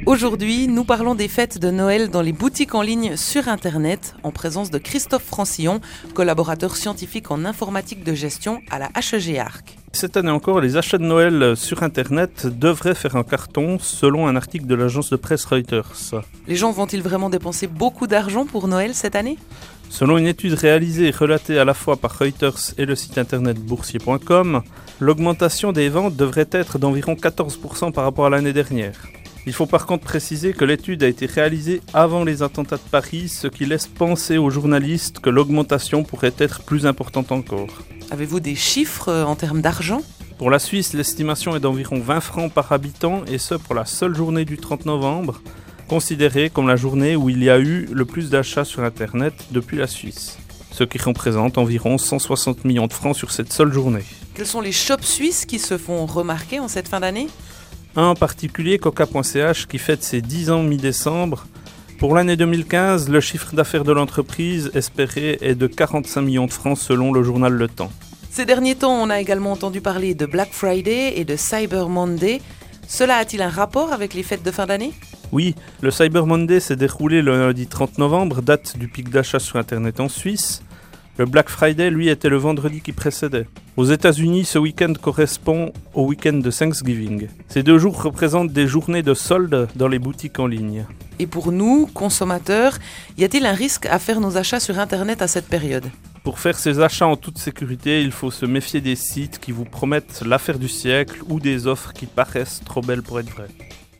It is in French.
Aujourd'hui, nous parlons des fêtes de Noël dans les boutiques en ligne sur Internet, en présence de Christophe Francillon, collaborateur scientifique en informatique de gestion à la HEG Arc. Cette année encore, les achats de Noël sur Internet devraient faire un carton, selon un article de l'agence de presse Reuters. Les gens vont-ils vraiment dépenser beaucoup d'argent pour Noël cette année ? Selon une étude réalisée et relatée à la fois par Reuters et le site internet boursier.com, l'augmentation des ventes devrait être d'environ 14% par rapport à l'année dernière. Il faut par contre préciser que l'étude a été réalisée avant les attentats de Paris, ce qui laisse penser aux journalistes que l'augmentation pourrait être plus importante encore. Avez-vous des chiffres en termes d'argent ? Pour la Suisse, l'estimation est d'environ 20 francs par habitant, et ce pour la seule journée du 30 novembre, considérée comme la journée où il y a eu le plus d'achats sur Internet depuis la Suisse, ce qui représente environ 160 millions de francs sur cette seule journée. Quels sont les shops suisses qui se font remarquer en cette fin d'année ? Un en particulier, Coca.ch, qui fête ses 10 ans mi-décembre. Pour l'année 2015, le chiffre d'affaires de l'entreprise espéré est de 45 millions de francs selon le journal Le Temps. Ces derniers temps, on a également entendu parler de Black Friday et de Cyber Monday. Cela a-t-il un rapport avec les fêtes de fin d'année ? Oui, le Cyber Monday s'est déroulé le lundi 30 novembre, date du pic d'achat sur Internet en Suisse. Le Black Friday, lui, était le vendredi qui précédait. Aux États-Unis, ce week-end correspond au week-end de Thanksgiving. Ces 2 jours représentent des journées de soldes dans les boutiques en ligne. Et pour nous, consommateurs, y a-t-il un risque à faire nos achats sur Internet à cette période ? Pour faire ces achats en toute sécurité, il faut se méfier des sites qui vous promettent l'affaire du siècle ou des offres qui paraissent trop belles pour être vraies.